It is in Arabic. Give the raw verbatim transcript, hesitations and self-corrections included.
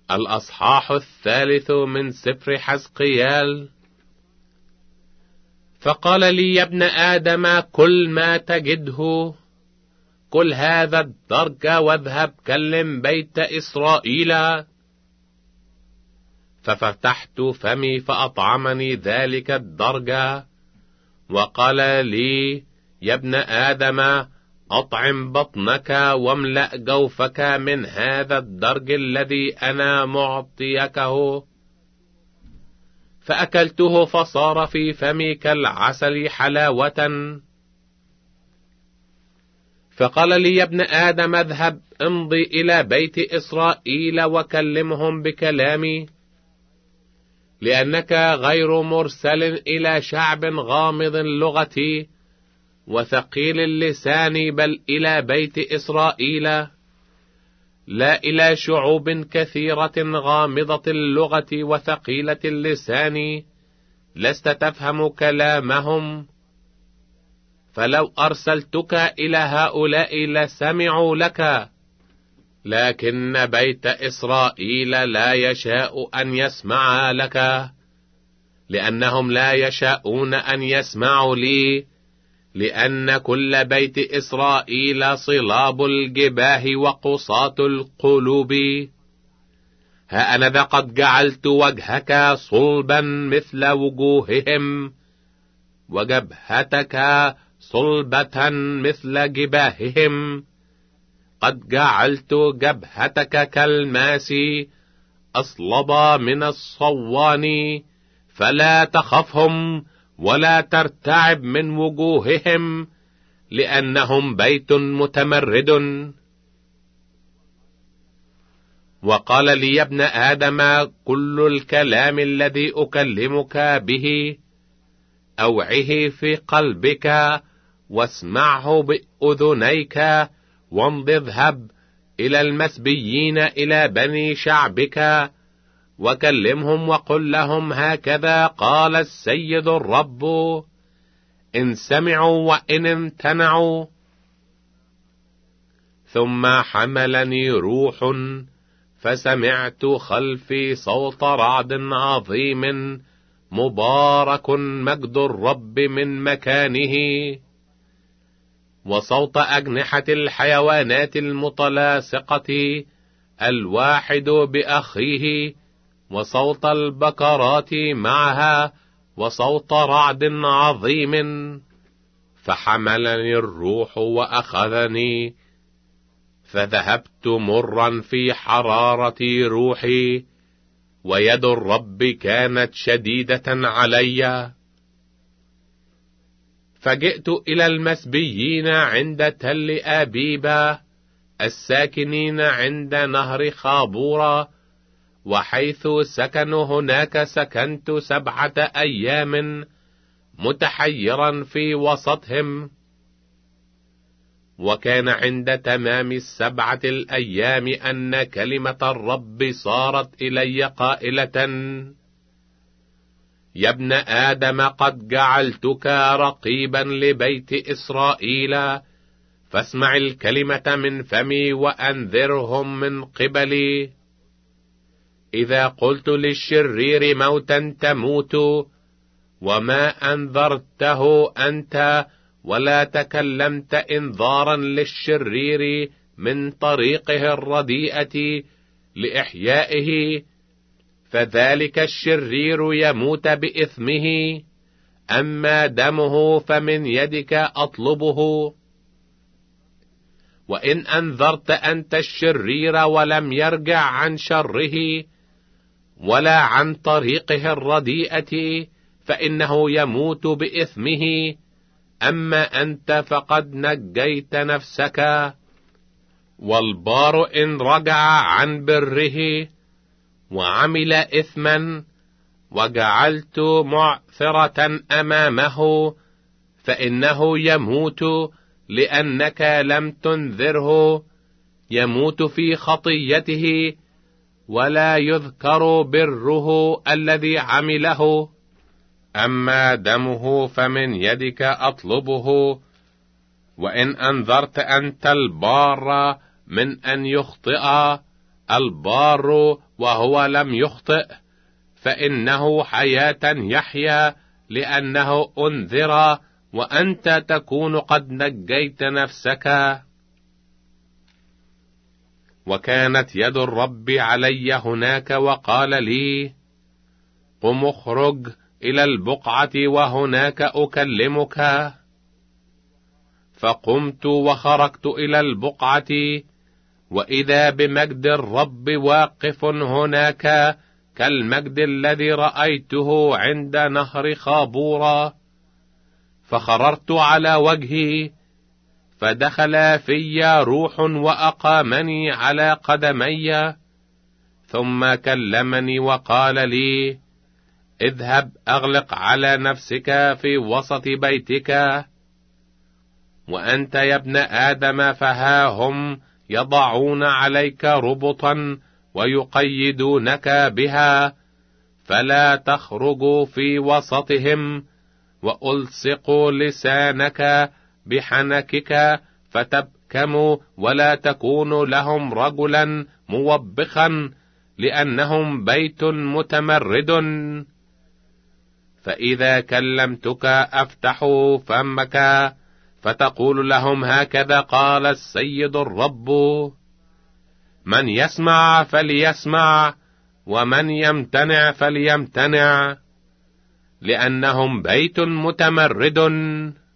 الأصحاح الثالث من سفر حزقيال. فقال لي: يا ابن آدم، كل ما تجده، كل هذا الدرج واذهب كلم بيت إسرائيل. ففتحت فمي فأطعمني ذلك الدرج، وقال لي: يا ابن آدم، أطعم بطنك واملأ جوفك من هذا الدرج الذي أنا معطيكه. فأكلته فصار في فمي كالعسل حلاوة. فقال لي: يا ابن آدم، اذهب امضي إلى بيت إسرائيل وكلمهم بكلامي، لأنك غير مرسل إلى شعب غامض اللغة وثقيل اللسان، بل إلى بيت إسرائيل، لا إلى شعوب كثيرة غامضة اللغة وثقيلة اللسان لست تفهم كلامهم. فلو أرسلتك إلى هؤلاء لسمعوا لك، لكن بيت إسرائيل لا يشاء أن يسمع لك، لأنهم لا يشاءون أن يسمعوا لي، لأن كل بيت إسرائيل صلاب الجباه وقصاة القلوب. ها أنا ذا قد جعلت وجهك صلبا مثل وجوههم، وجبهتك صلبة مثل جباههم. قد جعلت جبهتك كالماس أصلب من الصوان، فلا تخفهم ولا ترتعب من وجوههم، لأنهم بيت متمرد. وقال لي: يا ابن آدم، كل الكلام الذي أكلمك به أوعه في قلبك واسمعه بأذنيك، وامض اذهب إلى المسبيين إلى بني شعبك وكلمهم وقل لهم: هكذا قال السيد الرب، إن سمعوا وإن امتنعوا. ثم حملني روح، فسمعت خلفي صوت رعد عظيم، مبارك مجد الرب من مكانه، وصوت أجنحة الحيوانات المتلاصقة الواحد بأخيه، وصوت البقرات معها، وصوت رعد عظيم. فحملني الروح وأخذني، فذهبت مرا في حرارة روحي، ويد الرب كانت شديدة علي. فجئت إلى المسبيين عند تل آبيبة الساكنين عند نهر خابورة، وحيث سكنوا هناك سكنت سبعة أيام متحيرا في وسطهم. وكان عند تمام السبعة الأيام أن كلمة الرب صارت إلي قائلة: يا ابن آدم، قد جعلتك رقيبا لبيت إسرائيل، فاسمع الكلمة من فمي وأنذرهم من قبلي. إذا قلت للشرير موتا تموت، وما أنذرته أنت ولا تكلمت إنذارا للشرير من طريقه الرديئة لإحيائه، فذلك الشرير يموت بإثمه، أما دمه فمن يدك أطلبه. وإن أنذرت أنت الشرير ولم يرجع عن شره ولا عن طريقه الرديئة، فإنه يموت بإثمه، أما أنت فقد نجيت نفسك. والبار إن رجع عن بره وعمل إثما وجعلت معثرة أمامه، فإنه يموت، لأنك لم تنذره، يموت في خطيته، ولا يذكر بره الذي عمله. أما دمه فمن يدك أطلبه. وإن أنذرت أنت البار من أن يخطئ، البار وهو لم يخطئ، فإنه حياة يحيا لأنه أنذر، وأنت تكون قد نجيت نفسك. وكانت يد الرب علي هناك وقال لي: قم اخرج إلى البقعة وهناك أكلمك. فقمت وخرجت إلى البقعة، وإذا بمجد الرب واقف هناك كالمجد الذي رأيته عند نهر خابورا. فخررت على وجهي، فدخل في روح وأقامني على قدمي، ثم كلمني وقال لي: اذهب أغلق على نفسك في وسط بيتك، وأنت يا ابن آدم فها هم يضعون عليك ربطا ويقيدونك بها، فلا تخرج في وسطهم، وألصق لسانك بحنكك فتبكم، ولا تكون لهم رجلا موبخا، لأنهم بيت متمرد. فإذا كلمتك أفتح فمك فتقول لهم: هكذا قال السيد الرب، من يسمع فليسمع، ومن يمتنع فليمتنع، لأنهم بيت متمرد